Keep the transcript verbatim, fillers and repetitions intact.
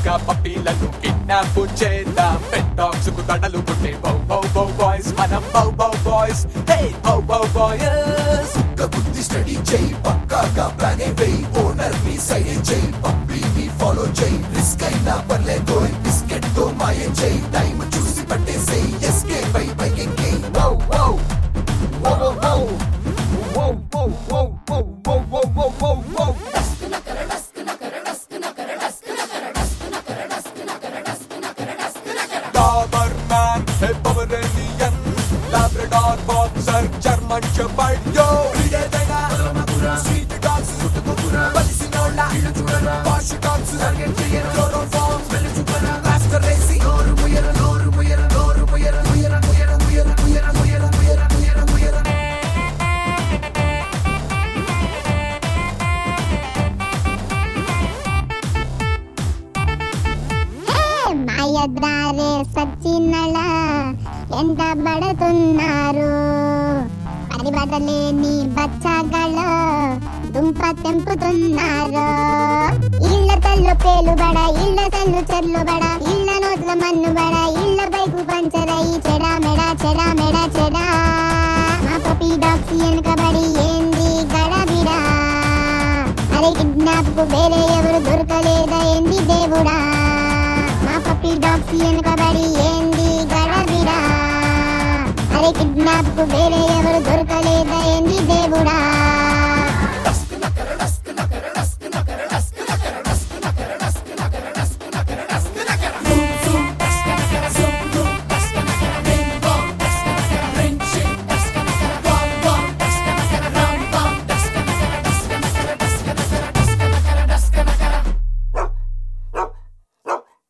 గా పప్పీలను కిడ్నాప్ చేద్దాం. పెట్ డాగ్స్ కు తడలు కొట్టే బౌ బౌ బౌ బాయ్స్ మనం bow bow boys. Hey bow bow boys. బుద్ధి స్టడీ చేయి పక్కాగా ప్లాన్ వేయి ఓనర్ ని సైడ్ చేయి పప్పీని ఫాలో చేయి రిస్క్ అయినా పర్లేదు బిస్కెట్ తో మాయం చేయి టైం చూసి పట్టేసేయి ఎస్కేప్ అయి పైకి wow wow wow wow wow wow wow wow wow wow wow wow wow Doberman hey Pomeranian Labrador boxer German shepherd yo ఇదేదైనా స్వీట్ డాగ్స్ చుట్టుకోకురా బలిసినోళ్ళ ఇల్లు చూడరా వాష్ డాగ్స్ టార్గెట్ చేయరా క్లోరోన్ ఫామ్ స్మెల్ చూపరా మాస్టర్ రేసి నోరు ముయర నోరు ముయర నోరు ముయర ముయర ముయర ముయర ముయర ముయర ముయర ముయర ముయర మాయద్రారే సచ్చినళ ఎంత బడుతున్నారు పరిబడలేని బచ్చగల దుంప తెంపుతున్నారు. ఇళ్ళ తల్లు పేలుబడ ఇళ్ళ తల్లు చెర్లుబడ ఇళ్ళ నోట్ల మన్నుబడ ఇళ్ళ బైకు పంచరయి చెడా మెడ చెడా మెడ చెడా మా పపీ డాక్స్ వెనుకబడి ఏంది గడబిడా అరే కిడ్నాప్ కు వేరే ఎవరు దొరకలేదా ఏంది దేవుడా మా పప్పీ డాగ్స్ వెనుకబడి ఏంది గడబిడా అరే కిడ్నాప్ కు వేరే ఎవరు దొరకలేదా ఏంది దేవుడా.